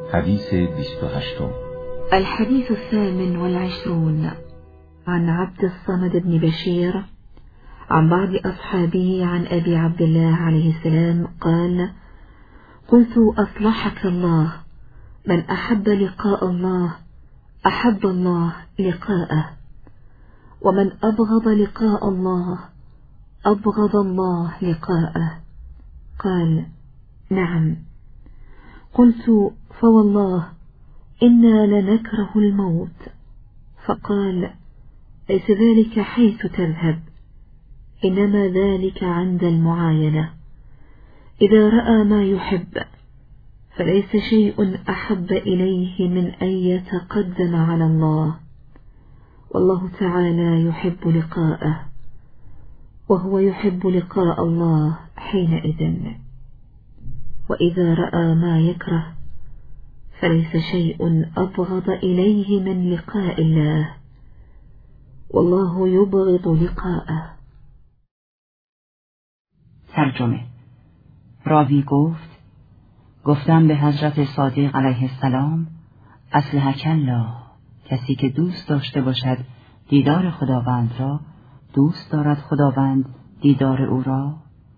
حديث 28. الحديث 28 عن عبد الصمد بن بشير عن بعض أصحابه عن أبي عبد الله عليه السلام قال: قلت أصلحك الله، من أحب لقاء الله أحب الله لقاءه، ومن أبغض لقاء الله أبغض الله لقاءه. قال: نعم. قلت: فوالله إنا لنكره الموت. فقال: ليس ذلك حيث تذهب، إنما ذلك عند المعاينة. إذا رأى ما يحب فليس شيء أحب إليه من أن يتقدم على الله، والله تعالى يحب لقاءه، وهو يحب لقاء الله حينئذ. وإذا رأى ما يكره فليس شيء أبغض إليه من لقاء الله، والله يبغض لقاءه. ترجمه. راوی گفتم به حضرت صادق علیه السلام: اصلحک الله، کسی که دوست داشته باشد دیدار خداوند را، دوست دارد خداوند دیدار او را،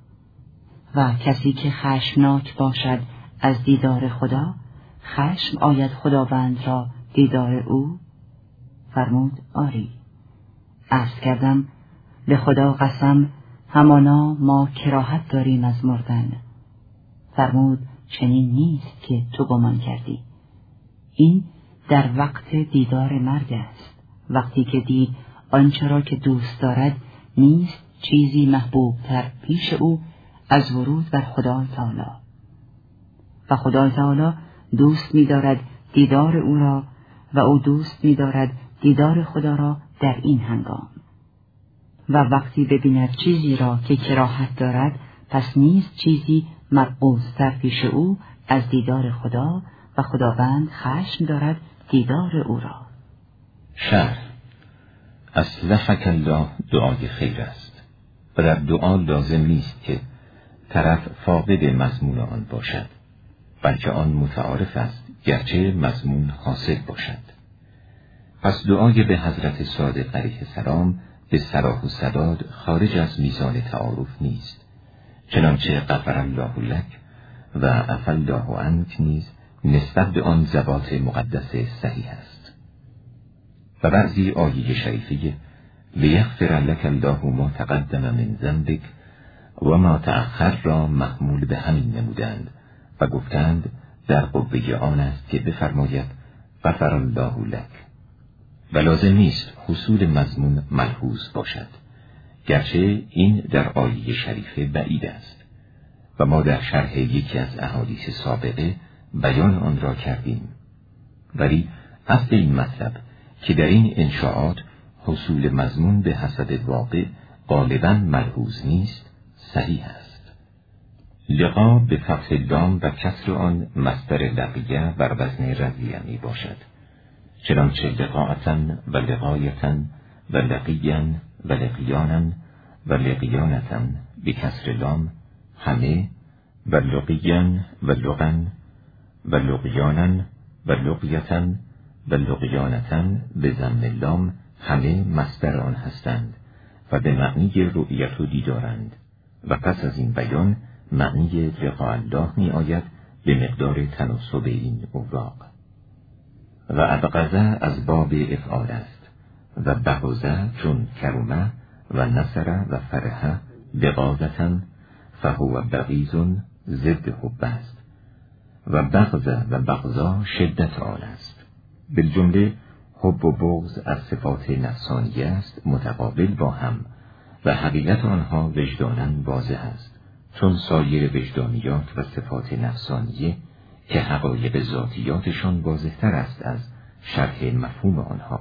و کسی که خشمناک باشد از دیدار خدا، خشم آید خداوند را دیدار او؟ فرمود: آری. عرض کردم: به خدا قسم، همانا ما کراهت داریم از مردن. فرمود: چنین نیست که تو گمان کردی. این در وقت دیدار مرگ است، وقتی که دید آنچه را که دوست دارد نیست چیزی محبوب تر پیش او از ورود بر خدای تعالی، و خدای تعالی دوست می دارد دیدار او را، و او دوست می دارد دیدار خدا را در این هنگام. و وقتی ببیند چیزی را که کراهت دارد، پس نیست چیزی مرغوب‌تر پیش او از دیدار خدا، و خداوند خشم دارد دیدار او را. شرح: اصلحک الله دعای خیر است، و در دعا لازم نیست که طرف فاقد مضمون آن باشد، بلکه آن متعارف است گرچه مضمون حاصل باشد. پس دعای به حضرت صادق علیه السلام به صلاح و سداد خارج از میزان تعارف نیست، چنانچه غفر الله لک و عفا الله عنک نیز نسبت به آن ذوات مقدس صحیح است. و بعضی آیه شریفه لیغفر لک الله ما تقدم من ذنبک و ما تأخر را محمول به همین نمودند و گفتند در قوه آن است که بفرماید غفر الله لک، و لازم نیست حصول مضمون ملحوظ باشد، گرچه این در آیه شریفه بعید است و ما در شرح یکی از احادیث سابقه بیان آن را کردیم. ولی اصل این مطلب که در این انشاءات حصول مضمون به حسب واقع غالباً ملحوظ نیست، صحیح است. لقا به فتح لام و کسر آن مصدر لقیه بر وزن رضیه می باشد، چنانچه لقاءتاً و لقایتاً و لقیاً و لقیاناً و لقیانتاً به کسر لام همه، و لقیاً و لقاً و لقیاناً و لقیتاً و لقیانتاً به ضم لام همه مصدر آن هستند و به معنی رؤیت و دیدارند. و پس از این بیان معنی لقاء الله می آید به مقدار تناسب این اوراق. و ابغضه از باب افعال است، و بغضه چون کرمه و نصره و فرحه بغاضة فهو بغیض ضد حب است، و بغضه و بغضا شدت آن است. بالجمله حب و بغض از صفات نفسانیه است، متقابل با هم، و حقیقت آنها وجداناً واضح است، چون سایر وجدانیات و صفات نفسانیه که حقایق ذاتیاتشان واضح‌تر است از شرح مفهوم آنها.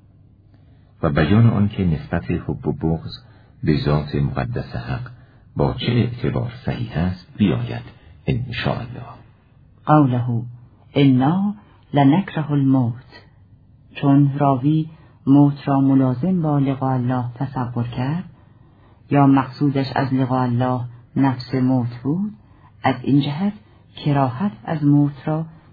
و بیان آن که نسبت حب و بغض به ذات مقدس حق با چه اعتبار صحیح است بیاید ان شاء الله. قوله انا لنکره الموت، چون راوی موت را ملازم با لقاء الله تصور کرد، یا مقصودش از لقاء الله نفس موت بود، از این جهت کراهت از موت را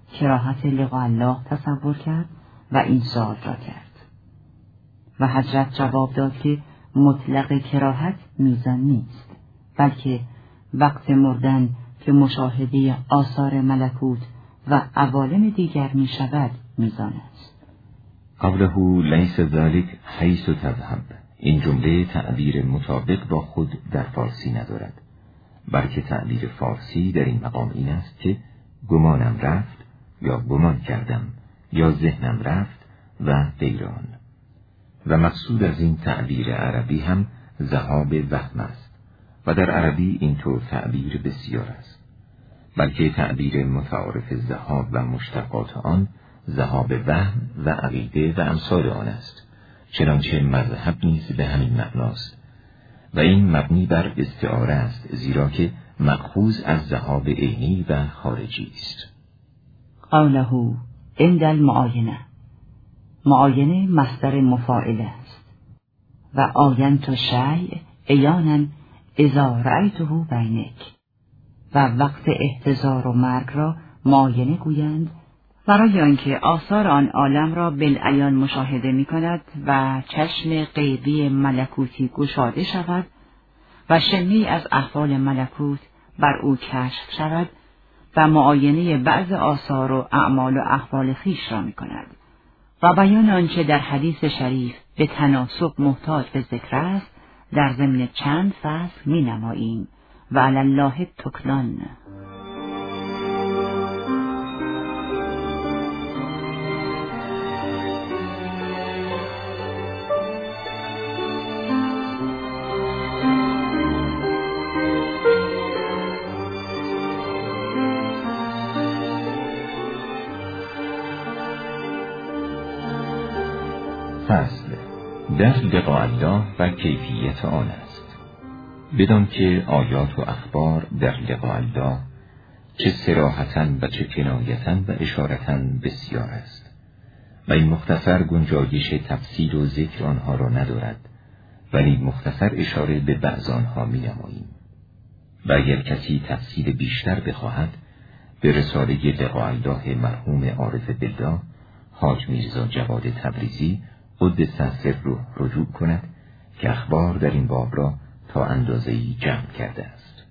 کراهت لقاء الله تصور کرد و این سوال را کرد و حضرت جواب داد که مطلق کراهت میزان نیست، بلکه وقت مردن که مشاهده آثار ملکوت و عوالم دیگر می شود میزان است. قوله لیس ذلک حیث تذهب، این جمله تعبیر مطابق با خود در فارسی ندارد، بلکه تعبیر فارسی در این مقام این است که گمانم رفت یا گمان کردم یا ذهنم رفت و غیران. و مقصود از این تعبیر عربی هم ذهاب وهم است و در عربی اینطور تعبیر بسیار است، بلکه تعبیر متعارف ذهاب و مشتقات آن ذهاب وهم و عقیده و امثال آن است، چنانچه مذهب نیز به همین معناست و این مبنی بر استعاره است، زیرا که مأخوذ از ذهاب عینی و خارجی است. قوله عند المعاینه، معاینه مصدر مفاعل است و آینت الشیء عیانا اذا رأیته بینک، و وقت احتضار و مرگ را معاینه گویند برای آنکه آثار آن عالم را بالعیان مشاهده می کند و چشم غیبی ملکوتی گشاده شود و شمی از احوال ملکوت بر او کشف شود و معاینه بعض آثار و اعمال و احوال خویش را می کند و بیان آنچه در حدیث شریف به تناسب محتاج به ذکر است در ضمن چند فصل می نماییم و علی الله تکلان. فصل در لقاء الله و کیفیت آن است. بدان که آیات و اخبار در لقاء الله چه صراحتاً و چه کنایتاً و اشارتاً بسیار است و این مختصر گنجایش تفصیل و ذکر آنها را ندارد، ولی مختصر اشاره به بعض آنها می نماییم. و اگر کسی تفصیل بیشتر بخواهد به رساله لقاء الله مرحوم عارف بالله حاج میرزا جواد تبریزی قدس سره رجوع کند که اخبار در این باب را تا اندازه‌ای جمع کرده است.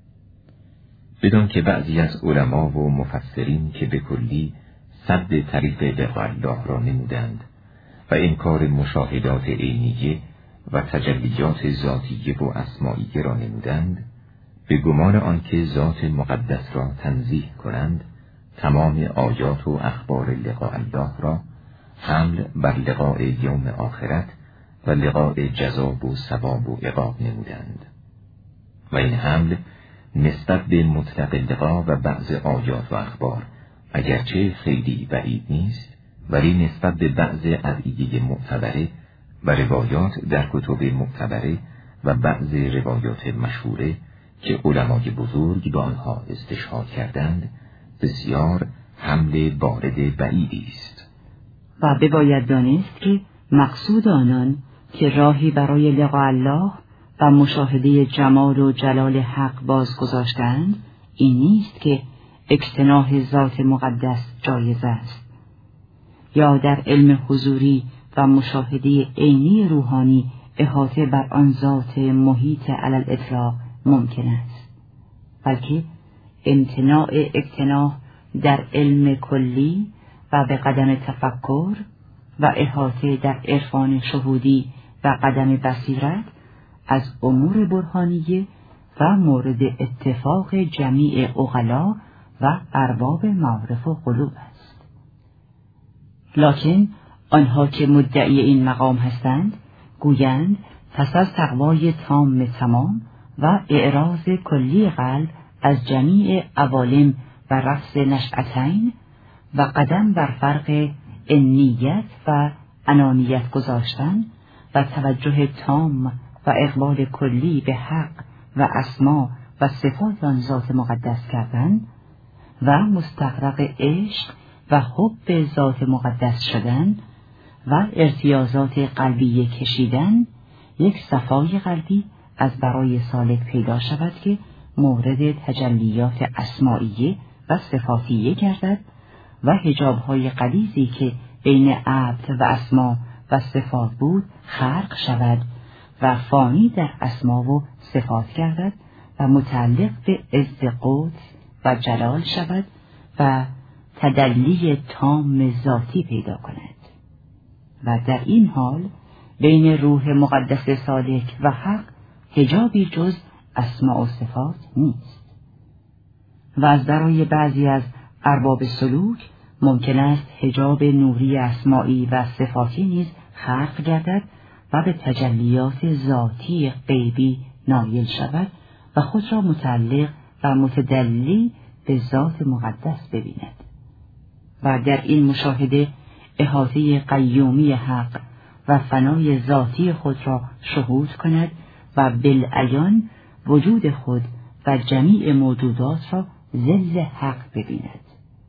بدان که بعضی از علما و مفسرین که به کلی سد طریق لقاء الله را نمودند و انکار مشاهدات عینیه و تجلیات ذاتیه و اسمائیه را نمودند، به گمان آنکه ذات مقدس را تنزیه کنند، تمام آیات و اخبار لقاء الله را حمل بر لقاء یوم آخرت و لقاء جزا و ثواب و عقاب نمودند و این حمل نسبت به مطلق لقاء و بعض آیات و اخبار اگرچه خیلی بعید نیست، ولی نسبت به بعض ادعیه معتبره و روایات در کتب معتبره و بعض روایات مشهوره که علمای بزرگ به آنها استشهاد کردند بسیار حمل بارد بعیدی است. و بباید دانست که مقصود آنان که راهی برای لقاء الله و مشاهده جمال و جلال حق بازگذاشتند این نیست که اجتناح ذات مقدس جایز است یا در علم حضوری و مشاهده عینی روحانی احاطه بر آن ذات محیط علی الاطلاق ممکن است، بلکه امتناع اجتناح در علم کلی و به قدم تفکر و احاطه در عرفان شهودی و قدم بصیرت از امور برهانیه و مورد اتفاق جمیع عقلا و ارباب معارف و قلوب است. لکن آنها که مدعی این مقام هستند گویند پس از تقوای تمام و اعراض کلی قلب از جمیع عوالم و رفض نشأتین و قدم بر فرق انیت و انانیت گذاشتن و توجه تام و اقبال کلی به حق و اسما و صفات آن ذات مقدس کردن و مستغرق عشق و حب ذات مقدس شدن و ارتیاضات قلبی کشیدن، یک صفای قلبی از برای سالک پیدا شود که مورد تجلیات اسمائیه و صفاتیه گردد و حجاب‌های غلیظی که بین عبد و اسما و صفات بود خرق شود و فانی در اسما و صفات گردد و متعلق به عز قدس و جلال شود و تدلی تام ذاتی پیدا کند و در این حال بین روح مقدس سالک و حق حجابی جز اسما و صفات نیست. و از برای بعضی از ارباب سلوک ممکن است حجاب نوری اسمائی و صفاتی نیز خرق گردد و به تجلیات ذاتی غیبی نایل شود و خود را متعلق و متدلی به ذات مقدس ببیند و در این مشاهده احاطه قیومی حق و فنای ذاتی خود را شهود کند و بالعیان وجود خود و جمیع موجودات را ظل حق ببیند.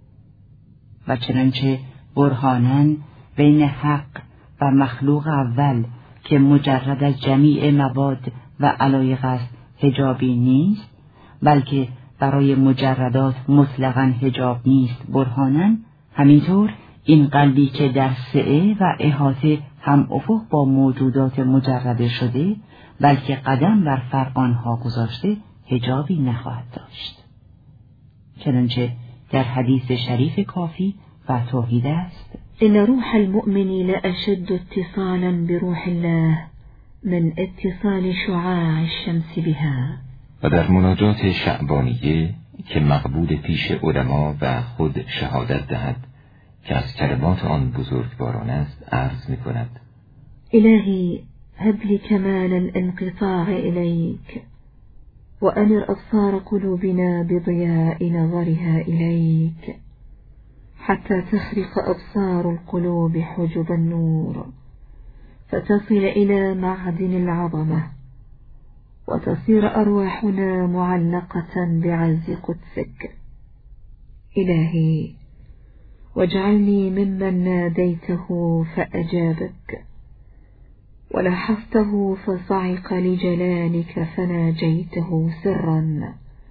و چنانچه برهاناً بین حق و مخلوق اول که مجرد از جمیع مواد و علایق است حجابی نیست، بلکه برای مجردات مطلقاً حجاب نیست برهاناً، همینطور این قلبی که در سعه و احاطه هم افق با موجودات مجرده شده بلکه قدم بر فرق آنها گذاشته حجابی نخواهد داشت. چنانچه در حدیث شریف کافی و توحید است: إن روح المؤمن لأشد اتصالا بروح الله من اتصال شعاع الشمس بها. و در مناجات شعبانیه که مقبول پیش علما و خود شهادت دهد که از کلمات آن بزرگواران است عرض می کند: إلهي هب لي كمال الانقطاع إليك وأنر أبصار قلوبنا بضياء نظرها إليك حتى تخرق أبصار القلوب حجب النور فتصل إلى معدن العظمة وتصير أرواحنا معلقة بعز قدسك. إلهي واجعلني ممن ناديته فأجابك ولحظته فصعق لجلالك فناجيته سرا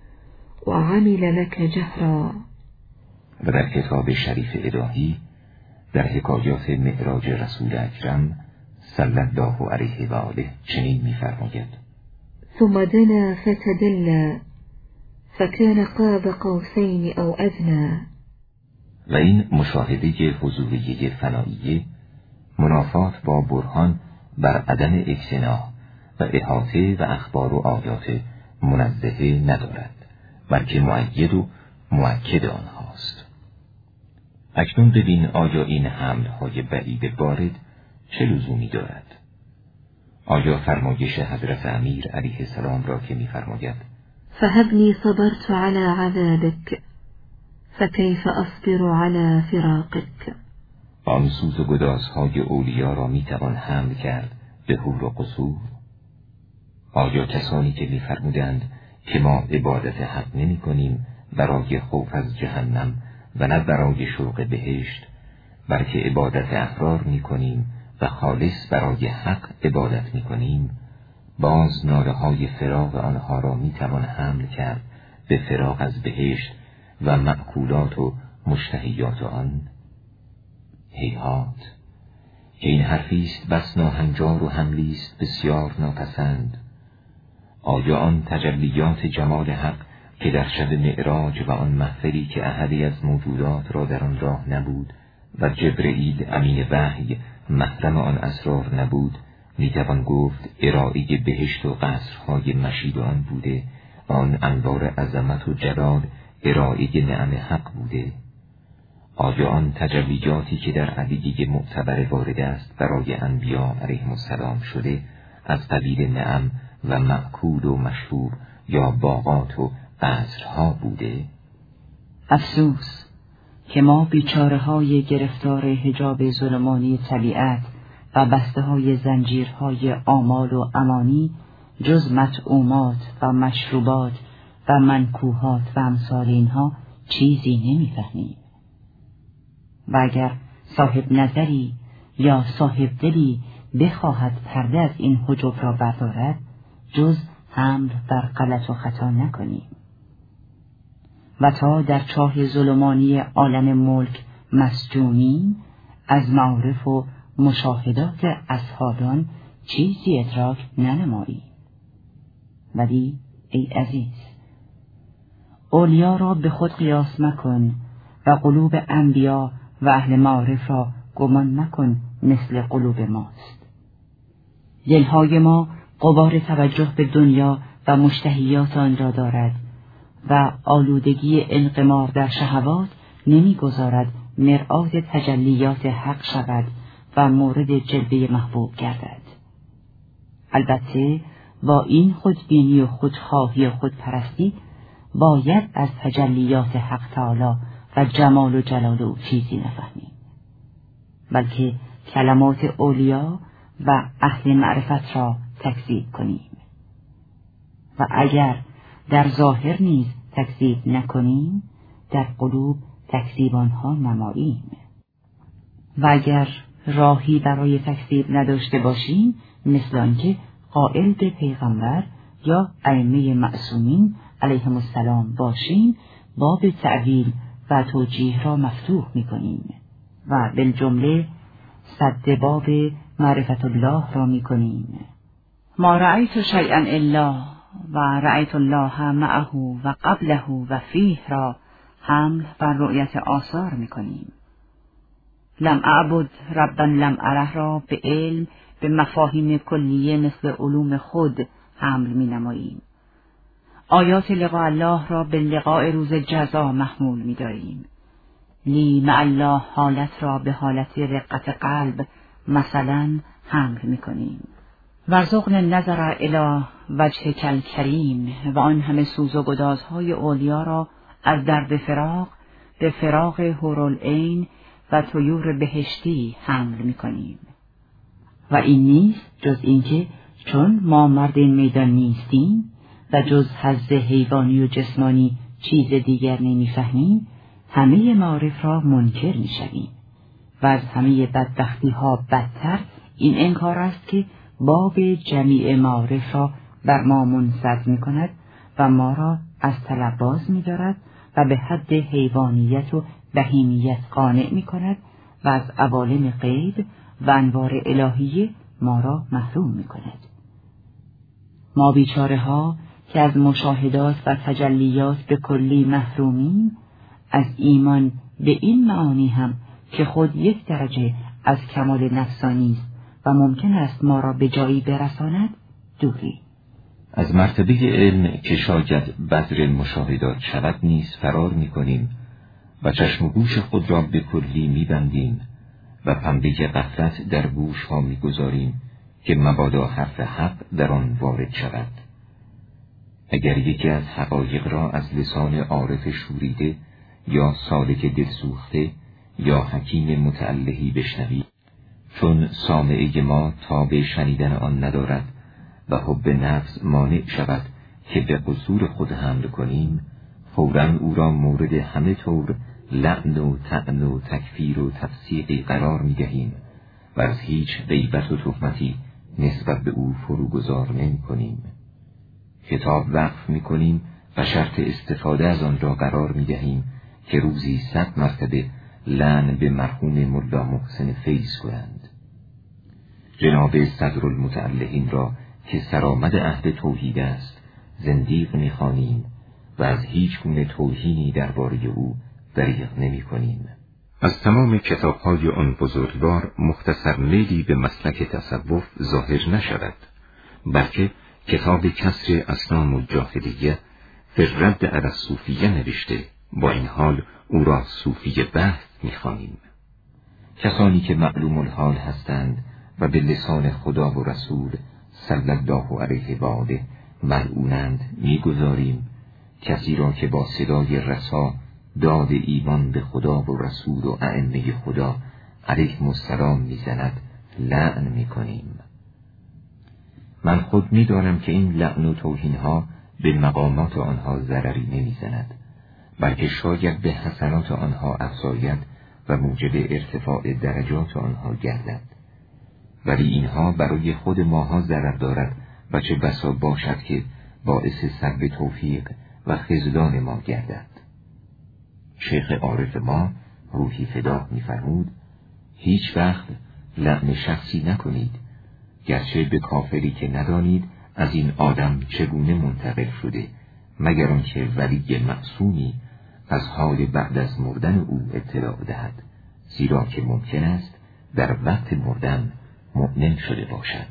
وعمل لك جهرا. و در کتاب شریف الهی در حکایات معراج رسول اکرم صلی الله علیه و آله چنین می‌فرماید: ثم دنا فتدلى فكان قاب قوسين أو أدنى. و این مشاهده حضوریه فناییه منافات با برهان بر عدم اکتنا و احاطه و اخبار و آیات منزهه ندارد، بلکه مؤید و مؤکد آنهاست. اکنون ببین آیا این حملهای بعید وارد چه لزومی دارد؟ آیا فرمایش حضرت امیر علیه السلام را که می‌فرماید: فهبني صبرت على عذابك فكيف أصبر على فراقك. آن سوز و گدازهای اولیا را میتوان حمل کرد به حور و قصور؟ آیا کسانی که می‌فرمودند که ما عبادت حق نمی کنیم برای خوف از جهنم و نه برای شوق بهشت، بلکه عبادت احرار می کنیم و خالص برای حق عبادت می کنیم، باز ناله های فراق آنها را می توان حمل کرد به فراق از بهشت و مأکولات و مشتهیات آن؟ هیهات، که این حرفیست بس ناهنجار و حملیست بسیار ناپسند. آیا آن تجلیات جمال حق که در شب معراج و آن محفلی که احدی از موجودات را در آن راه نبود و جبرئیل امین وحی محرم آن اسرار نبود، میتوان گفت ارائه بهشت و قصرهای مشید آن بوده و آن انوار عظمت و جلال ارائه نعم حق بوده؟ آیا آن تجلیاتی که در عدیه معتبر وارد است برای انبیا علیهم السلام شده از قبیل نعم و مأکول و مشروب یا باغات و قصرها بوده؟ افسوس که ما بیچاره های گرفتار حجاب ظلمانی طبیعت و بسته های زنجیرهای آمال و امانی جز مطعومات و مشروبات و منکوحات و امثال اینها چیزی نمی‌فهمیم. و اگر صاحب نظری یا صاحب دلی بخواهد پرده از این حجب را بردارد، جز حمل بر غلط و خطا نکنیم. و تا در چاه ظلمانی عالم ملک مسجونیم از معارف و مشاهدات اصحابان چیزی ادراک ننماییم. ولی ای عزیز، اولیا را به خود قیاس مکن و قلوب انبیا و اهل معارف را گمان مکن مثل قلوب ماست. دلهای ما غبار توجه به دنیا و مشتهیات آن را دارد و آلودگی انقمار در شهوات نمیگذارد مرآت تجلیات حق شود و مورد جلوه محبوب گردد. البته با این خودبینی و خودخواهی و خودپرستی باید از تجلیات حق تعالی و جمال و جلال او چیزی نفهمیم، بلکه کلمات اولیا و اهل معرفت را تکذیب کنیم. و اگر در ظاهر نیز تکذیب نکنیم، در قلوب تکذیب آنها نماییم. و اگر راهی برای تکذیب نداشته باشیم، مثل آنکه قائل به پیغمبر یا ائمه معصومین علیهم السلام باشیم، باب تعویل و توجیه را مفتوح می‌کنیم و بالجمله سد باب معرفت الله را می‌کنیم. ما رأیت شیئا الا و رأیت الله معه و قبله و فیه را حمل بر رؤیت آثار می‌کنیم. لم اعبد ربا لم اره را به علم به مفاهیم کلیه مثل علوم خود حمل می‌نماییم. آیات لقاء الله را به لقاء روز جزا محمول می‌داریم. لی مع الله حالت را به حالت رقت قلب مثلا حمل می‌کنیم. ورزقنا النظر الی وجهک الکریم و آن همه سوز و گدازهای اولیا را از درد فراق به فراق حورالعین و طیور بهشتی حمل می‌کنیم. و این نیست جز اینکه چون ما مرد این میدان نیستیم و جز حظ حیوانی و جسمانی چیز دیگر نمی‌فهمیم، همه معارف را منکر می‌شویم. و از همه بدبختی ها بدتر این انکار است که باب جمیع معارف را بر ما منصب می‌کند و ما را از طلب باز می‌دارد و به حد حیوانیت و بهیمیت قانع می‌کند و از عوالم غیب و انوار الهیه ما را محروم می‌کند. ما بیچاره ها که از مشاهدات و تجلیات به کلی محرومیم، از ایمان به این معانی هم که خود یک درجه از کمال نفسانی است و ممکن است ما را به جایی برساند دوری. از مرتبه علم که شاید بذر مشاهدات شود نیز فرار می‌کنیم و چشم و گوش خود را به کلی می‌بندیم و پنبه غفلت در گوش ها می‌گذاریم که مبادا حرف حق در آن وارد شود. اگر یکی از حقایق را از لسان عارف شوریده یا سالک دلسوخته یا حکیم متعلهی بشنوی، چون سامعه ما تاب شنیدن آن ندارد و حب نفس مانع شود که به قصور خود حمل کنیم، فوراً او را مورد همه طور لعن و طعن و تکفیر و تفسیقی قرار می‌دهیم و از هیچ غیبت و تهمتی نسبت به او فروگذار نمی‌کنیم. کتاب وقف می‌کنیم و شرط استفاده از آن را قرار می‌دهیم که روزی 100 مرتبه لعن به مرحوم ملا محسن فیض کنند. جناب صدرالمتعلهین را که سرآمد عهد توحید است زندیق می‌خوانیم و از هیچ گونه توهینی درباره او دریغ نمی‌کنیم. از تمام کتاب‌های آن بزرگوار مختصر میلی به مسلک تصوف ظاهر نشود، بلکه کتاب کسر اسنام الجاهلیه فی الرد علی الصوفیه نوشته. با این حال او را صوفی بحث می‌خوانیم. کسانی که معلوم الحال هستند و به لسان خدا و رسول صلی الله علیه و آله ملعونند می‌گذاریم. کسی را که با صدای رسا داد ایمان به خدا و رسول و ائمه خدا علیهم السلام می‌زند لعن می‌کنیم. من خود می‌دانم که این لعن و توهین‌ها به مقامات آنها ضرری نمی‌زند، بلکه شاید به حسنات آنها افزاید و موجب ارتفاع درجات آنها گردد. ولی اینها برای خود ماها ضرر دارد و چه بسا باشد که باعث سلب توفیق و خذلان ما گردد. شیخ عارف ما روحی فدا می‌فرمود: هیچ وقت لعن شخصی نکنید، گرچه به کافری که ندانید از این آدم چگونه منتقل شده، مگر آنکه ولی معصومی از حال بعد از مردن او اطلاع دهد، زیرا که ممکن است در وقت مردن مؤمن شده باشد.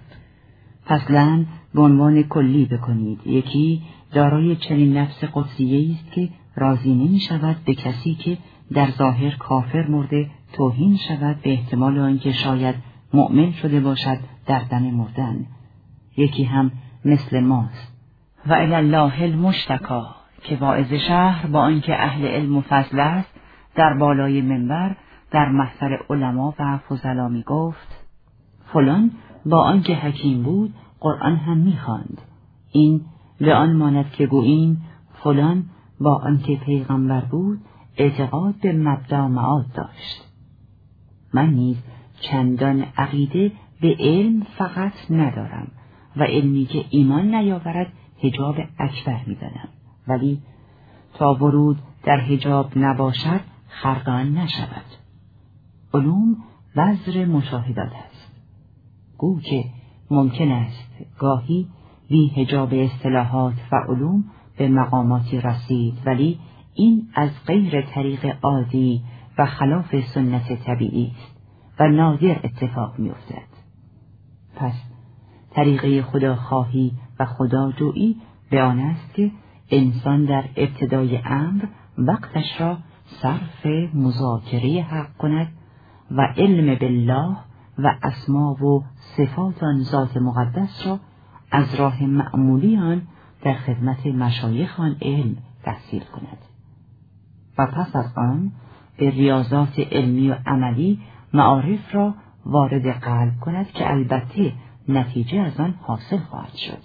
پس لعن به عنوان کلی بکنید. یکی دارای چنین نفس قدسیه است که راضی نمی شود به کسی که در ظاهر کافر مرده توهین شود به احتمال آنکه شاید مؤمن شده باشد در دم مردن. یکی هم مثل ماست. و الی الله المشتکا، که واعظ شهر با آنکه اهل علم و فضل است در بالای منبر در محضر علما و فضلا می گفت: فلان با آنکه حکیم بود قرآن هم می خواند. این به آن ماند که گوییم فلان با آنکه پیغمبر بود اعتقاد به مبدا معاد داشت. من نیز چندان عقیده به علم فقط ندارم و علمی که ایمان نیاورد حجاب اکبر می‌دانم، ولی تا ورود در حجاب نباشد خرقان نشود. علوم وزر مشاهدات است. گو که ممکن است گاهی بی حجاب اصطلاحات و علوم به مقاماتی رسید، ولی این از غیر طریق عادی و خلاف سنت طبیعی است و نادر اتفاق می‌افتد. پس طریقه خداخواهی و خداجویی به آن است که انسان در ابتدای امر وقتش را صرف مذاکره حق کند و علم بالله و اسما و صفات آن ذات مقدس را از راه معمولی آن در خدمت مشایخ آن علم تحصیل کند و پس از آن به ریاضات علمی و عملی معارف را وارد قلب کند که البته نتیجه از آن حاصل خواهد شد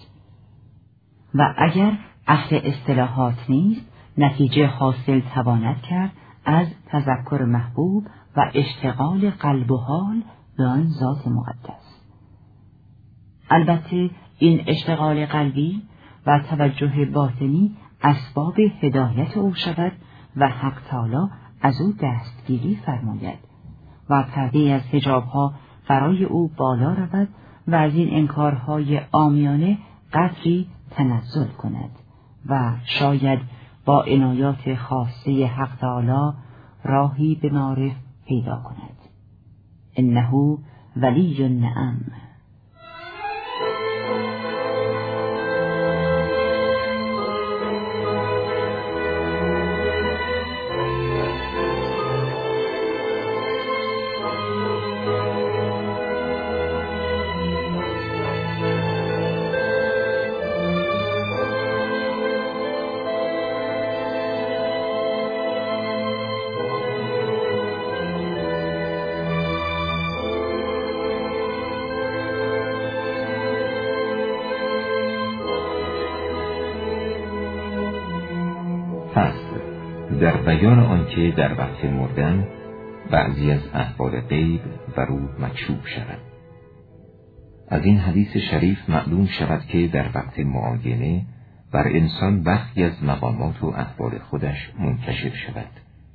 و اگر اهل اصطلاحات نیست نتیجه حاصل تواند کرد از تذکر محبوب و اشتغال قلب و حال به آن ذات مقدس. البته این اشتغال قلبی و توجه باطنی اسباب هدایت او شود و حق تعالی از او دستگیری فرماید و پرده از حجابها برای او بالا رود و از این انکارهای عامیانه قدری تنزل کند و شاید با عنایات خاصه حق تعالی راهی به معرف پیدا کند. انه ولی النعم. در بیان آنکه در وقت مردن بعضی از احوال غیب بر او مکشوف شود. از این حدیث شریف معلوم شود که در وقت معاینه بر انسان برخی از مقامات و احوال خودش منکشف شود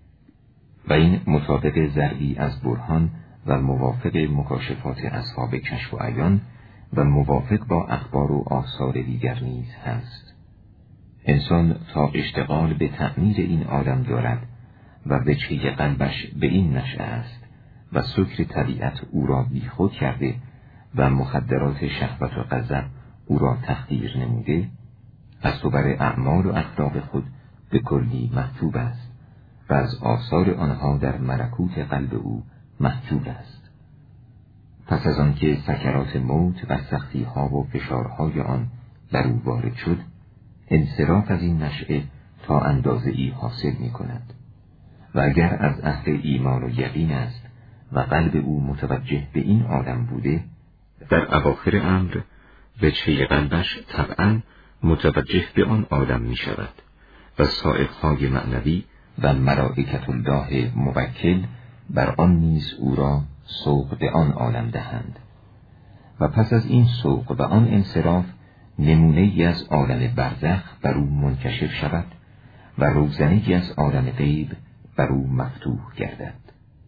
و این مطابق ضربی از برهان و موافق مکاشفات اصحاب کشف و عیان و موافق با اخبار و آثار دیگر نیز هست. انسان تا اشتغال به تعمیر این عالم دارد و وجهه قلبش به این نشأه است و سکر طبیعت او را بیخود کرده و مخدرات شهوت و غضب او را تحقیر نموده، از صور اعمال و اخلاق خود به کلی محجوب است و از آثار آنها در ملکوت قلب او محجوب است. پس از آنکه سکرات موت و سختی‌ها و فشارهای آن بر او وارد شد، انصراف از این نشأه تا اندازه‌ای حاصل می کند و اگر از اهل ایمان و یقین است و قلب او متوجه به این عالم بوده، در اواخر امر وجهه قلبش طبعاً متوجه به آن عالم می شود و سائق‌های معنوی و ملائکة الله موکل بر آن نیز او را سوق به آن عالم دهند و پس از این سوق و آن انصراف نمونه‌ای از عالم برزخ بر او منکشف شود و روزنه‌ای از عالم غیب بر او مفتوح گردد.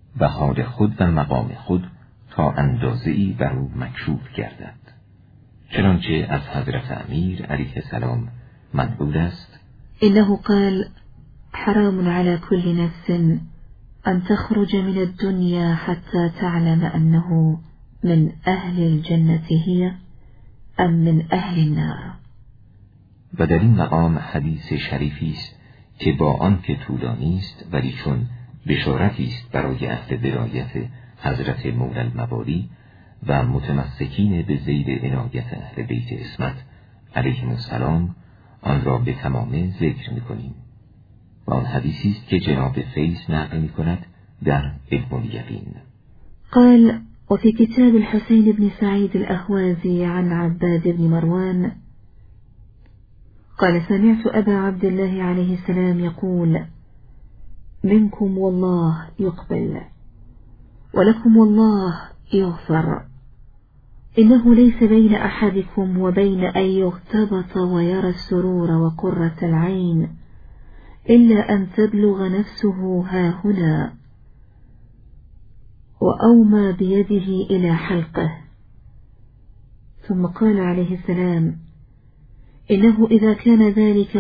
و حال خود و مقام خود تا اندازه‌ای بر او مکشوف گردد. چنانچه از حضرت امیر علیه السلام منقول است: إنه قال: حرام على كل نفس أن تخرج من الدنيا حتى تعلم أنه من أهل الجنة هي أم من أهل النار. و در این مقام حدیث شریفی است که با آنکه طولانی است ولی چون بشارتی است برای اهل ولایت حضرت مولی المبالی و متمسکین به ذیل عنایت اهل بیت عصمت علیهم السلام آن را به تمامه ذکر می‌کنیم. و آن حدیثی است که جناب فیض نقل می‌کند در علم الیقین. قال: وفي كتاب الحسين بن سعيد الأهوازي عن عباد بن مروان قال: سمعت أبا عبد الله عليه السلام يقول: منكم والله يقبل ولكم والله يغفر، إنه ليس بين أحدكم وبين أن يغتبط ويرى السرور وقرة العين إلا أن تبلغ نفسه هاهنا، وأومى بيده إلى حلقه. ثم قال عليه السلام: إنه إذا كان ذلك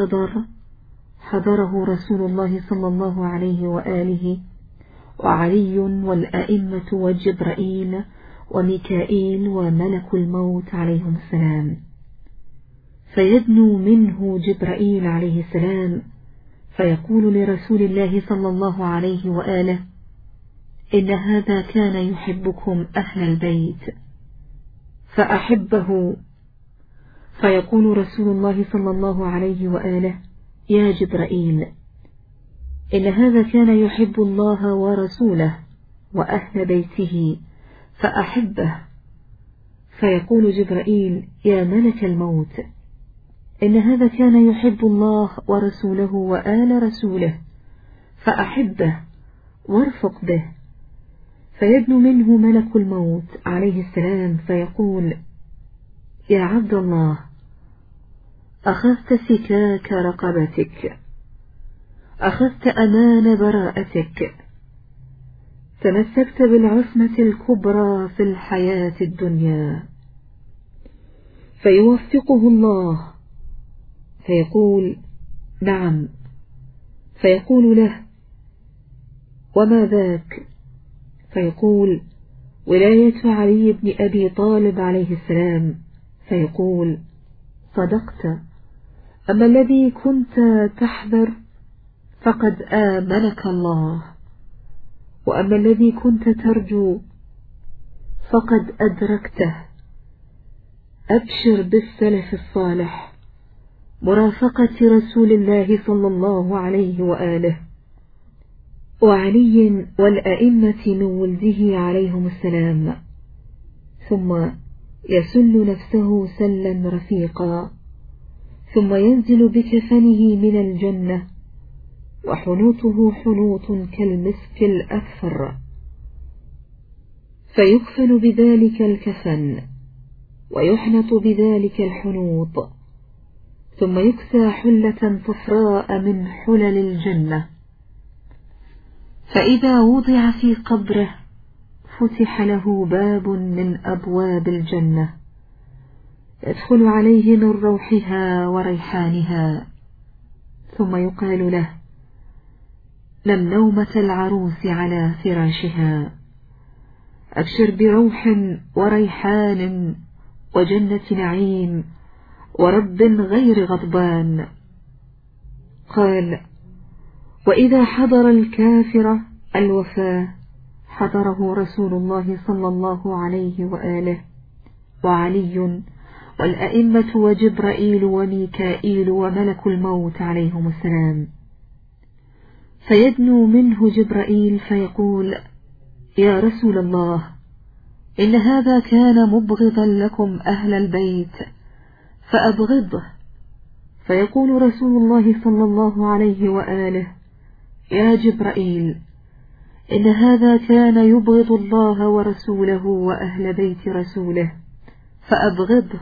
حضره رسول الله صلى الله عليه وآله وعلي والأئمة وجبرائيل وميكائيل وملك الموت عليهم السلام، فيدنو منه جبرائيل عليه السلام فيقول لرسول الله صلى الله عليه وآله: إن هذا كان يحبكم أهل البيت فأحبه. فيقول رسول الله صلى الله عليه وآله: يا جبرائيل، إن هذا كان يحب الله ورسوله وأهل بيته فأحبه. فيقول جبرائيل: يا ملك الموت، إن هذا كان يحب الله ورسوله وآل رسوله فأحبه وارفق به. فيدنو منه ملك الموت عليه السلام فيقول: يا عبد الله، أخذت سكاك رقبتك، أخذت أمان براءتك، تمسكت بالعصمة الكبرى في الحياة الدنيا. فيوفقه الله فيقول: نعم. فيقول له: وما ذاك؟ فيقول: ولاية علي بن أبي طالب عليه السلام. فيقول: صدقت، أما الذي كنت تحذر فقد آمنك الله، وأما الذي كنت ترجو فقد أدركته. أبشر بالسلف الصالح، مرافقة رسول الله صلى الله عليه وآله وعلي والأئمة من ولده عليهم السلام. ثم يسل نفسه سلا رفيقا، ثم ينزل بكفنه من الجنة وحنوطه حنوط كالمسك الأكثر، فيكفن بذلك الكفن ويحنط بذلك الحنوط، ثم يكسى حلة صفراء من حلل الجنة. فإذا وضع في قبره فتح له باب من أبواب الجنة يدخل عليه من روحها وريحانها، ثم يقال له: نم نومة العروس على فراشها، أبشر بروح وريحان وجنة نعيم ورب غير غضبان. قال: وإذا حضر الكافر الوفاة حضره رسول الله صلى الله عليه وآله وعلي والأئمة وجبرائيل وميكائيل وملك الموت عليهم السلام. فيدنو منه جبرائيل فيقول: يا رسول الله، إن هذا كان مبغضا لكم أهل البيت فأبغضه. فيقول رسول الله صلى الله عليه وآله: يا جبرائيل، إن هذا كان يبغض الله ورسوله وأهل بيت رسوله فأبغضه.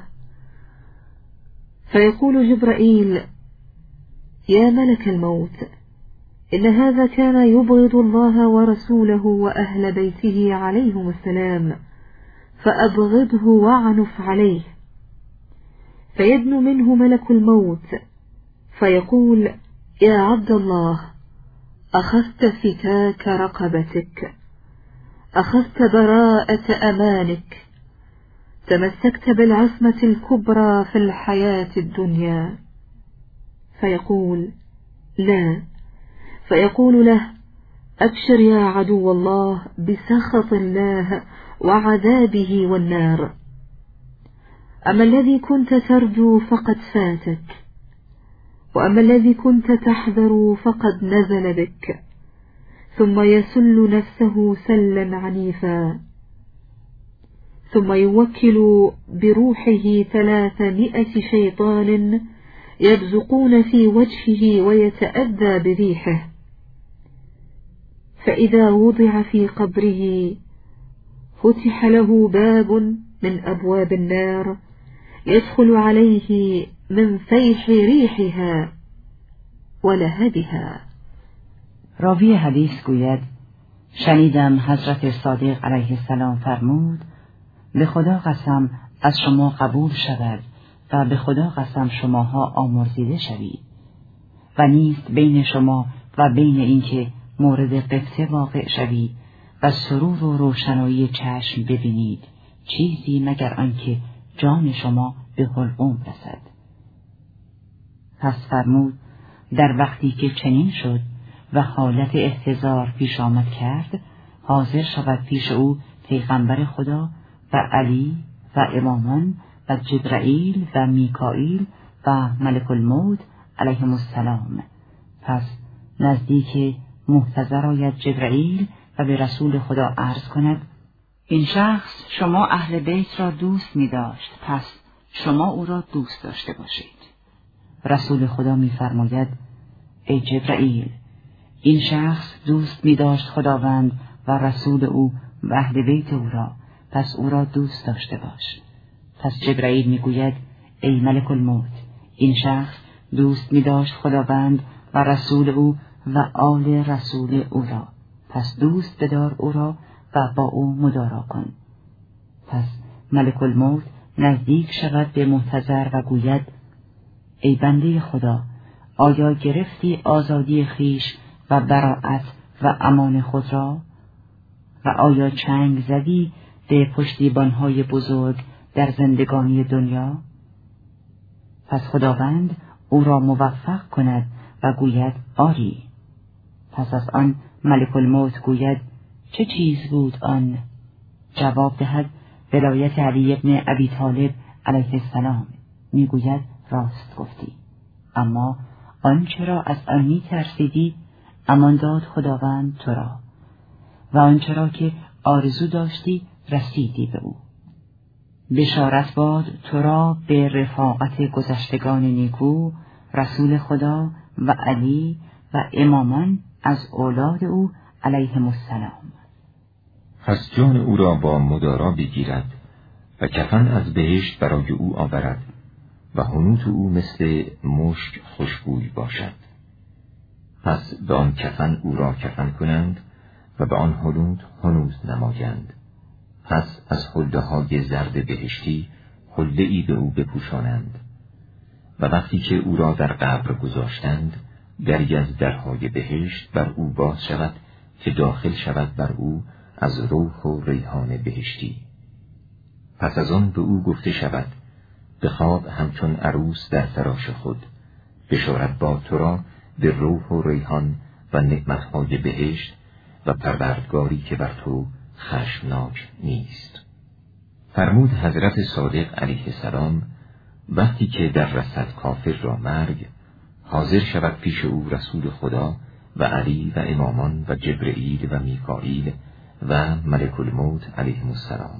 فيقول جبرائيل: يا ملك الموت، إن هذا كان يبغض الله ورسوله وأهل بيته عليهم السلام، فأبغضه واعنف عليه. فيدنو منه ملك الموت فيقول: يا عبد الله، أخذت فكاك رقبتك، أخذت براءة أمانك، تمسكت بالعصمة الكبرى في الحياة الدنيا. فيقول: لا. فيقول له: أبشر يا عدو الله بسخط الله وعذابه والنار. أما الذي كنت ترجو فقد فاتك، وأما الذي كنت تحذر فقد نزل بك. ثم يسل نفسه سلا عنيفا، ثم يوكل بروحه 300 شيطان يبزقون في وجهه ويتأذى بريحه. فإذا وضع في قبره فتح له باب من أبواب النار يدخل عليه من فيح ريحها ولهبها. راوی حدیث گوید: شنیدم حضرت صادق علیه السلام فرمود: به خدا قسم از شما قبول شود و به خدا قسم شماها آمرزیده شوید و نیست بین شما و بین اینکه مورد قبطه واقع شوید و سرور و روشنایی چشم ببینید چیزی مگر آنکه جان شما به حلقوم رسد. پس فرمود: در وقتی که چنین شد و حالت احتضار پیش آمد کرد، حاضر شود پیش او پیغمبر خدا و علی و امامان و جبرائیل و میکائیل و ملک الموت علیهم السلام. پس نزدیک محتضر آید جبرائیل و به رسول خدا عرض کند: این شخص شما اهل بیت را دوست می داشت، پس شما او را دوست داشته باشید. رسول خدا می فرماید: ای جبرائیل، این شخص دوست می داشت خداوند و رسول او و اهل بیت او را، پس او را دوست داشته باش. پس جبرائیل می گوید: ای ملک الموت، این شخص دوست می داشت خداوند و رسول او و آل رسول او را، پس دوست بدار او را و با او مدارا کن. پس ملک الموت نزدیک شود به محتضر و گوید: ای بنده خدا، آیا گرفتی آزادی خویش و براءت و امان خود را؟ و آیا چنگ زدی به پشتیبانهای بزرگ در زندگانی دنیا؟ پس خداوند او را موفق کند و گوید: آری. پس از آن ملک الموت گوید: چه چیز بود آن؟ جواب دهد: ولایت علی ابن ابی طالب علیه السلام. میگوید: راست گفتی، اما آنچه را از آن می ترسیدی امان داد خداوند تو را، و آنچه را که آرزو داشتی رسیدی به او. بشارت باد تو را به رفاقت گذشتگان نیکو، رسول خدا و علی و امامان از اولاد او علیهم السلام. پس جان او را با مدارا بگیرد و کفن از بهشت برای او آورد و حنوط او مثل مشک خوشبوی باشد. پس به آن کفن او را کفن کنند و به آن حنوط هنوز نمایند. پس از حله های زرد بهشتی حله ای به او بپوشانند و وقتی که او را در قبر گذاشتند، دری از درهای بهشت بر او باز شود که داخل شود بر او از روح و ریحان بهشتی. پس از آن به او گفته شود: به خواب همچون عروس در فراش خود، بشارت باد تو را به روح و ریحان و نعمتهای بهشت و پروردگاری که بر تو خشمناک نیست. فرمود حضرت صادق علیه السلام: وقتی که در رسد کافر را مرگ، حاضر شود پیش او رسول خدا و علی و امامان و جبرئیل و میکائیل و ملک الموت علیهم السلام.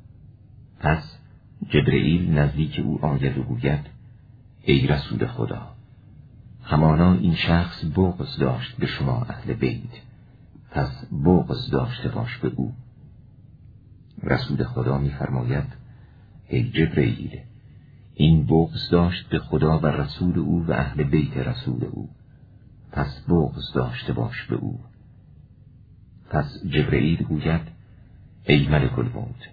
پس جبرئیل نزدیک او آید و گوید: ای رسول خدا، همانا این شخص بغض داشت به شما اهل بیت، پس بغض داشته باش به او. رسول خدا می‌فرماید: ای جبرئیل، این بغض داشت به خدا و رسول او و اهل بیت رسول او، پس بغض داشته باش به او. پس جبرئیل گوید ای ملک الموت،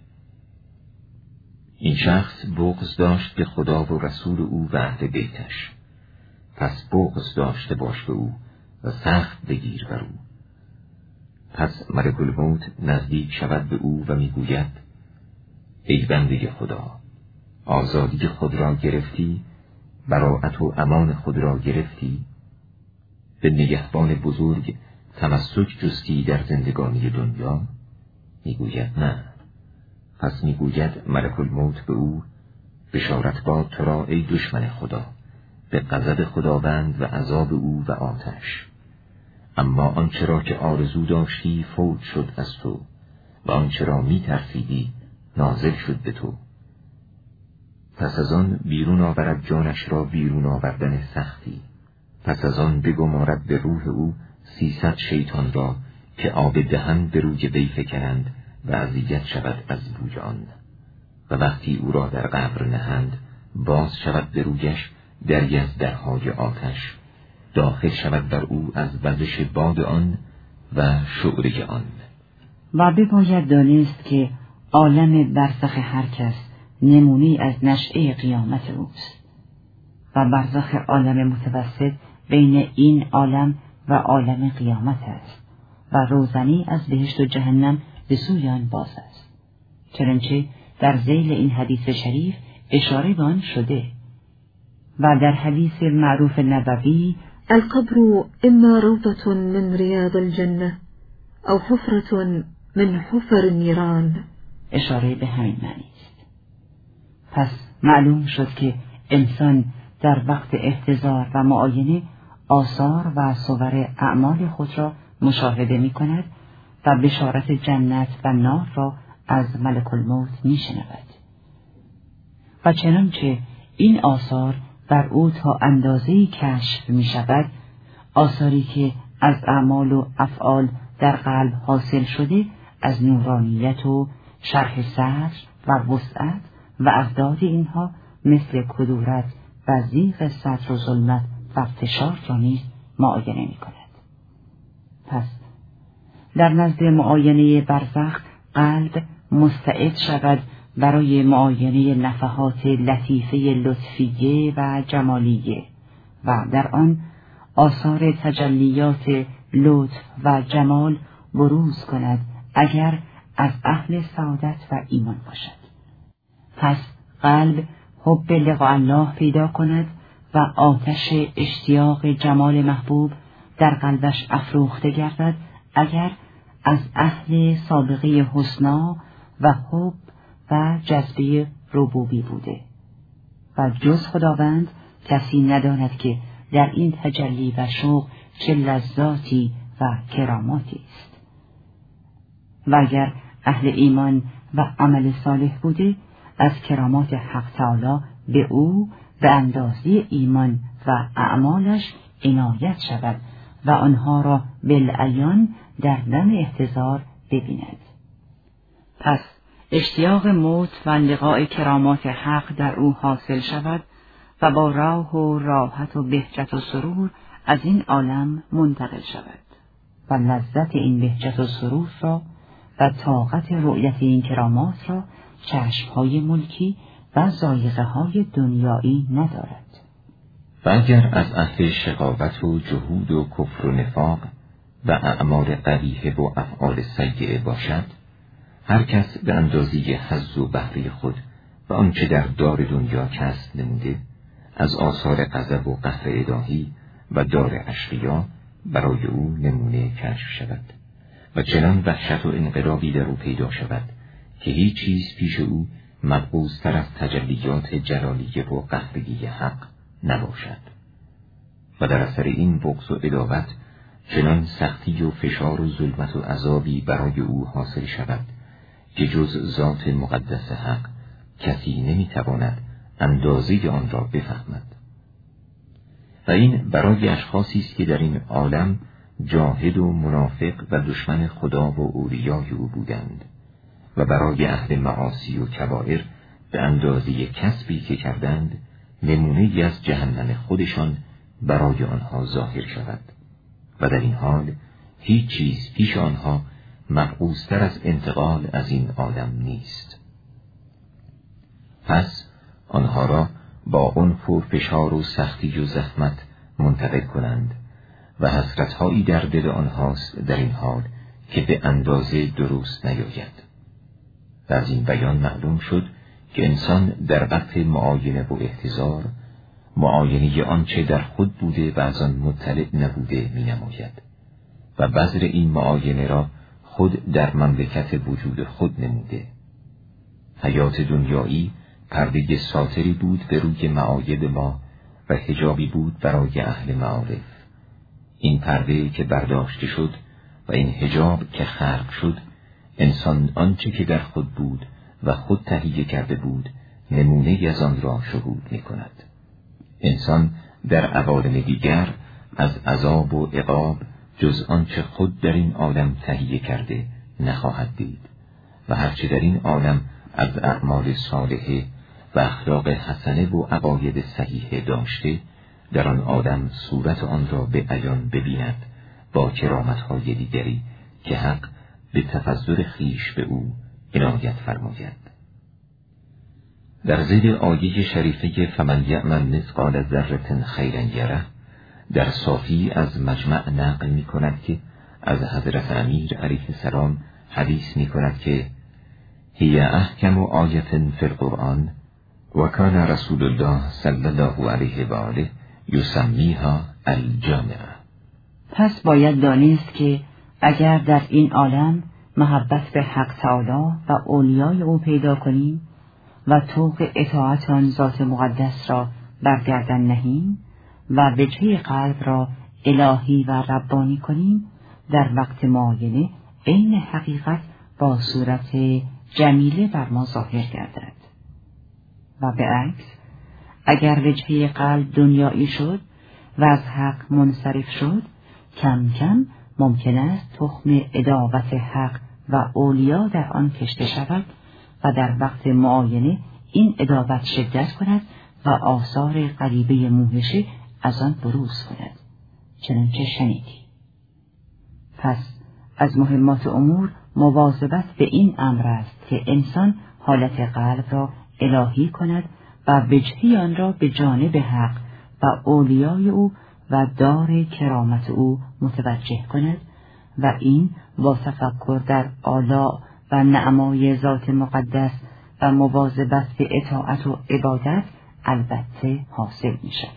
این شخص بغض داشت به خدا و رسول او و اهل بیتش، پس بغض داشته باش به او و سخت بگیر بر او. پس ملک الموت نزدیک شود به او و میگوید ای بنده خدا، آزادی خود را گرفتی؟ براءت و امان خود را گرفتی؟ به نگهبان بزرگ تمسک جستی در زندگانی دنیا؟ میگوید نه. پس میگوید ملک الموت به او بشارت باد تو را ای دشمن خدا به غضب خداوند و عذاب او و آتش. اما آنچه را که آرزو داشتی فوت شد از تو و آنچه را میترسیدی نازل شد به تو. پس از آن بیرون آورد جانش را بیرون آوردن سختی. پس از آن بگمارد به روح او 300 شیطان را که آب دهن به روی وی فکنند و اذیت شود از بوی آن. و وقتی او را در قبر نهند باز شود به رویش دری از درهای آتش، داخل شود بر او از وزش باد آن و شعره آن. و بباید دانست که عالم برزخ هر کس نمونه‌ای از نشأه قیامت اوست و برزخ عالم متوسط بین این عالم و عالم قیامت است و روزنی از بهشت و جهنم به سوی آن باز است. چنانچه در ذیل این حدیث شریف اشاره به آن شده. و در حدیث معروف نبوی القبر اما روضة من رياض الجنة او حفرة من حفر النيران اشاره به همین معنی است. پس معلوم شد که انسان در وقت احتضار و معاینه آثار و صور اعمال خود را مشاهده می کند و بشارت جنت و نار را از ملک الموت می شنود. و چنانچه این آثار بر او تا اندازه‌ای کشف می شود، آثاری که از اعمال و افعال در قلب حاصل شده از نورانیت و شرح صدر و وسعت و اعداد اینها مثل کدورت و ضیق صدر و ظلمت و فشار را نیز معاینه می کند. پس در نزد معاینه برزخ قلب مستعد شود برای معاینه نفحات لطیفه لطفیه و جمالیه و در آن آثار تجلیات لطف و جمال بروز کند اگر از اهل سعادت و ایمان باشد. پس قلب حب لقاء الله پیدا کند و آتش اشتیاق جمال محبوب در قلبش افروخته گردد اگر از اهل سابقه حسنا و حب و جذبه ربوبی بوده و جز خداوند کسی نداند که در این تجلی و شوق چه لذاتی و کراماتی است. و اگر اهل ایمان و عمل صالح بوده از کرامات حق تعالی به او به اندازه ایمان و اعمالش عنایت شود و آنها را بالعیان در دم احتضار ببیند. پس اشتیاق موت و لقاء کرامات حق در او حاصل شود و با روح و راحت و بهجت و سرور از این عالم منتقل شود و لذت این بهجت و سرور را و طاقت رؤیت این کرامات را چشمهای ملکی و ذایقه‌های دنیایی ندارد. و اگر از اهل شقاوت و جهود و کفر و نفاق و اعمال قبیحه و افعال سیئه باشد، هر کس به اندازه حظ و بهره خود و آنچه در دار دنیا کسب نموده از آثار غضب و قهر الهی و دار اشقیا برای او نمونه کشف شود و چنان وحشت و انقلابی در او پیدا شود که هیچ چیز پیش او مبغوض‌تر از تجلیات جلالیه و قهرگی حق نباشد. و در اثر این بغض و عداوت چنان سختی و فشار و ظلمت و عذابی برای او حاصل شود که جز ذات مقدس حق کسی نمیتواند اندازه آن را بفهمد. و این برای اشخاصی است که در این عالم جاهد و منافق و دشمن خدا و اولیای او بودند و برای اهل معاصی و کبائر به اندازه کسبی که کردند نمونه‌ای از جهنم خودشان برای آنها ظاهر شود. و در این حال هیچ چیز پیش آنها مبعوث‌تر از انتقال از این عالم نیست. پس آنها را با عنف و فشار و سختی و زحمت منتقل کنند و حسرت‌هایی در دل آنهاست در این حال که به اندازه درست نیاید. و از این بیان معلوم شد که انسان در وقت معاینه و احتضار معاینه آنچه در خود بوده و از آن مطلع نبوده می نماید و بذر این معاینه را خود در مملکت وجود خود نموده. حیات دنیایی پرده ساتری بود به روی معاید ما و حجابی بود برای اهل معارف. این پرده که برداشته شد و این حجاب که خلق شد، انسان آنچه که در خود بود و خود تهیه کرده بود نمونه از آن را شهود می کند. انسان در عوالم دیگر از عذاب و عقاب جز آنچه خود در این عالم تهیه کرده نخواهد دید و هرچه در این عالم از اعمال صالحه و اخلاق حسنه و عقاید صحیحه داشته در آن عالم صورت آن را به عیان ببیند با کرامت‌های دیگری که حق به تفضل خویش به او عنایت فرماید. در زیر آیه شریفه فمن یعمل مثقال ذرة خیرا یره در صافی از مجمع نقل می کند که از حضرت امیر علیه السلام حدیث می کند که هی احکم آیة فی القرآن و کان رسول الله صلی الله علیه و آله یسمیها الجامعه. پس باید دانست که اگر در این عالم محبت به حق تعالی و اولیای او پیدا کنیم و طوق اطاعت آن ذات مقدس را برگردن نهیم و وجهه قلب را الهی و ربانی کنیم، در وقت معاینه عین حقیقت با صورت جمیله بر ما ظاهر گردد. و به عکس اگر وجهه قلب دنیایی شد و از حق منصرف شد، کم کم ممکن است تخم عداوت حق و اولیا در آن کشته شود و در وقت معاینه این عداوت شدت کند و آثار غریبه موهشه از آن بروز کند، چنانچه شنیدی. پس از مهمات امور مواظبت به این امر است که انسان حالت قلب را الهی کند و وجهی آن را به جانب حق و اولیای او و دار کرامت او متوجه کند و این با تفکر در آلاء و نعمای ذات مقدس و مواظبت به اطاعت و عبادت البته حاصل می شود.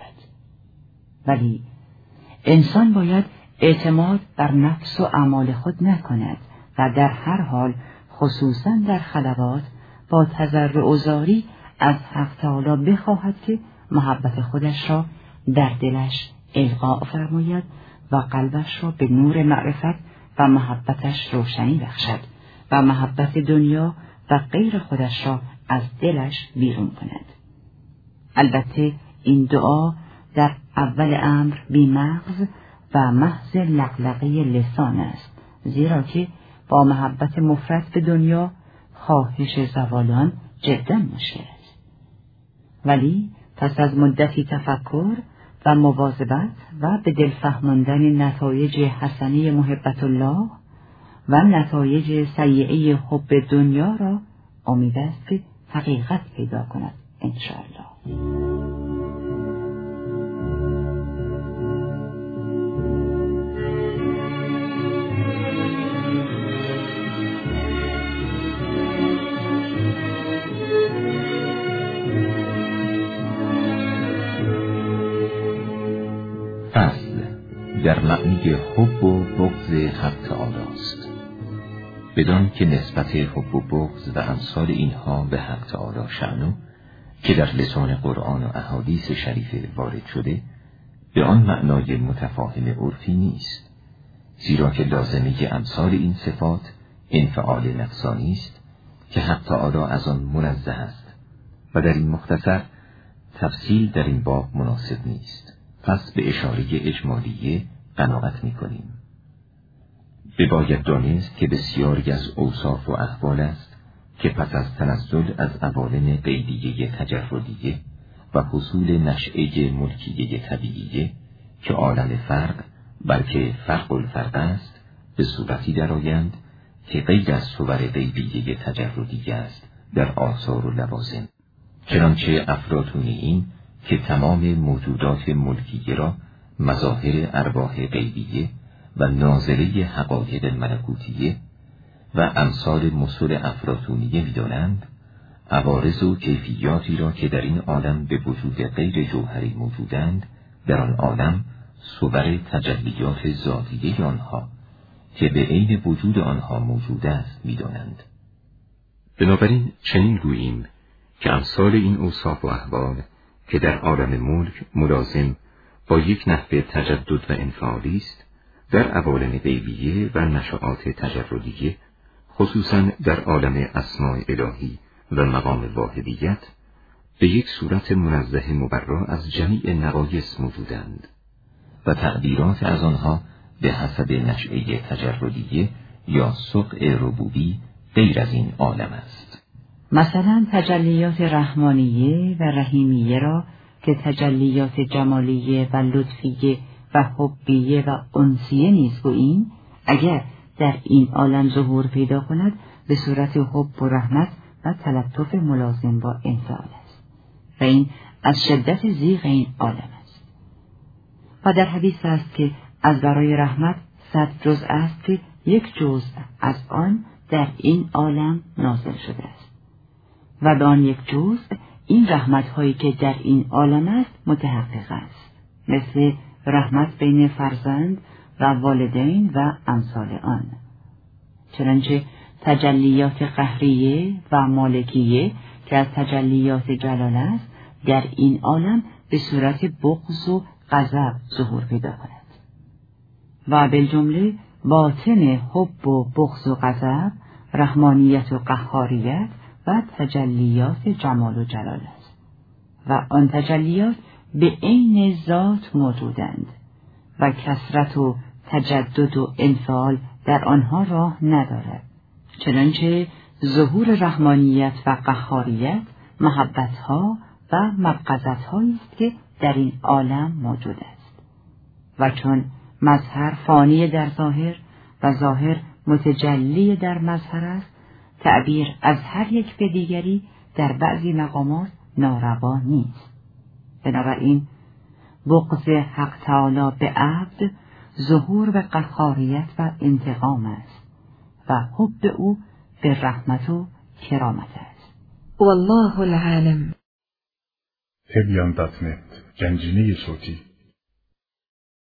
ولی انسان باید اعتماد بر نفس و اعمال خود نکند و در هر حال خصوصا در خلوات با تضرع و زاری از حق تعالی بخواهد که محبت خودش را در دلش القاء فرماید و قلبش را به نور معرفت و محبتش روشنی بخشد و محبت دنیا و غیر خودش را از دلش بیرون کند. البته این دعا در اول امر بی مغز و محض لقلقه لسان است، زیرا که با محبت مفرط به دنیا خواهش زوالان جدا مشکل است. ولی پس از مدتی تفکر و مواظبت و به دل فهماندن نتایج حسنه محبت الله و نتایج سیئه حب دنیا را امید است که حقیقت پیدا کند انشاءالله. در معنی حب و بغض حق تعالی است، بدان که نسبت حب و بغض و امثال اینها به حق تعالی شأنه که در لسان قرآن و احادیث شریفه وارد شده به آن معنای متفاهم عرفی نیست، زیرا که لازمه امثال این صفات انفعال نفسانی است که حق تعالی از آن منزه است و در این مختصر تفصیل در این باب مناسب نیست. پس به اشاره اجمالیه قناعت می‌کنیم. بباید دانست که بسیاری از اوصاف و احوال است که پس از تنزل از عوالم غیبیه تجردیه و حصول نشأه ملکیه طبیعیه که عالم فرق بلکه فرق الفرق است به صورتی درآیند که غیر از صور غیبیه تجردی است در آثار و لوازم. چنانچه افلاطونیین که تمام موجودات ملکیه را مظاهر ارواح غیبیه و نازله حقایق ملکوتیه و امثال مثل افلاطونیه می‌دانند، عوارض و کیفیاتی را که در این عالم به وجود غیر جوهری موجودند، در آن عالم صور تجلیات ذاتیه آنها که به عین وجود آنها موجود است می‌دانند. بنابراین چنین گوییم که امثال این اوصاف و احوال که در عالم ملک ملازم با یک نحوه تجدد و انفعالی است، در عوالم غیبیه و نشآت تجردیه، خصوصاً در عالم اسماء الهی و مقام واحدیت، به یک صورت منزه مبرا از جمیع نقایص موجودند و تعبیرات از آنها به حسب نشأه تجردیه یا سقع ربوبی غیر از این عالم است. مثلا تجلیات رحمانیه و رحیمیه را که تجلیات جمالیه و لطفیه و حبیه و انسیه نیز گوییم، اگر در این عالم ظهور پیدا کند به صورت حب و رحمت و تلطف ملازم با انفعال است و این از شدت ضیق این عالم است. و در حدیث است که از برای رحمت 100 جزء است که یک جزء از آن در این عالم نازل شده است و به آن یک جزء این رحمت هایی که در این عالم است متحقق است، مثل رحمت بین فرزند و والدین و امثال آن. چنانچه تجلیات قهریه و مالکیه که از تجلیات جلال است در این عالم به صورت بغض و غضب ظهور پیدا کند و بالجمله باطن حب و بغض و غضب رحمانیت و قهاریت و تجلیات جمال و جلال است و آن تجلیات به عین ذات موجودند و کثرت و تجدد و انفعال در آنها راه ندارد. چنانچه ظهور رحمانیت و قهاریت محبتها و مبغضت‌هایی است که در این عالم موجود است و چون مظهر فانی در ظاهر و ظاهر متجلی در مظهر است، تعبیر از هر یک به دیگری در بعضی مقامات ناروا نیست. بنابراین بغض حق تعالی به عبد ظهور به قهاریت و انتقام است و حب او به رحمت و کرامت است. والله العالم. تبیان.net گنجینه صوتی